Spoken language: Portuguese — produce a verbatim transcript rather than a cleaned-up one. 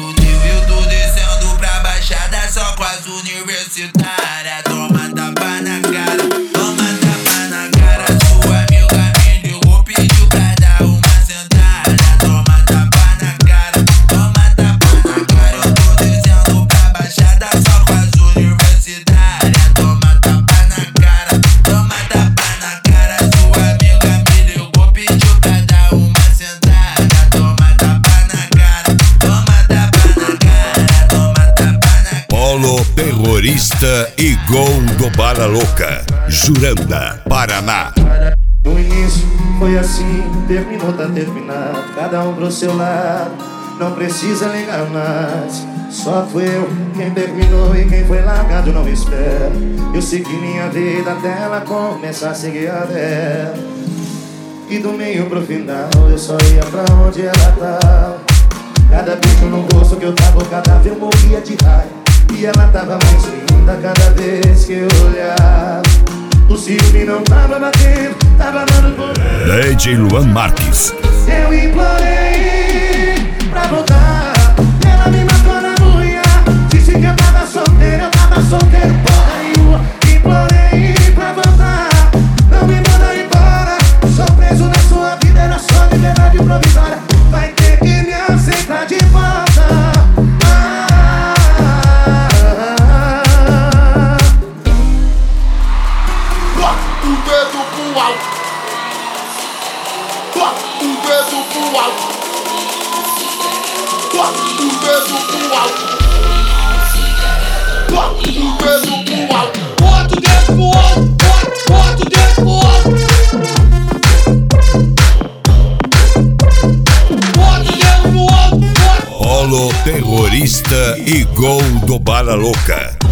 fudeu. Eu tô descendo pra baixada só com as universitárias. Toma tapa na cara, toma tapa na cara. Sua amiga me ligou, pediu pra dar uma sentada. Toma tapa na cara, toma tapa na cara. Eu tô descendo pra baixada só com as universitárias. Toma tapa na cara, toma tapa na cara. Sua amiga me ligou, pediu pra dar uma sentada. Toma tapa na cara, toma tapa na cara, toma tapa na cara. Polo Terrorista e Gol do Bala Louca, Juranda, Paraná. No início foi assim, terminou, tá terminado. Cada um pro seu lado, não precisa ligar mais. Só fui eu quem terminou e quem foi largado não espera. Eu segui minha vida até ela começar a seguir a dela. E do meio pro final eu só ia pra onde ela tava. Cada beijo no rosto que eu tava, cada vez eu morria de raiva. E ela tava mais linda cada vez que eu olhava. O ciúme não tava batendo, tava dando por... D J Luan Marques. Eu implorei pra voltar, ela me matou na unha. Disse que eu tava solteiro, eu tava solteiro porra nenhuma. Implorei pra voltar, não me manda embora. Sou preso na sua vida, era só liberdade provisória. Vai ter que me aceitar de volta. Bota o dedo pro alto, bota o dedo pro alto. Bota o dedo pro alto. Polo Terrorista e Gol do Bala Louca,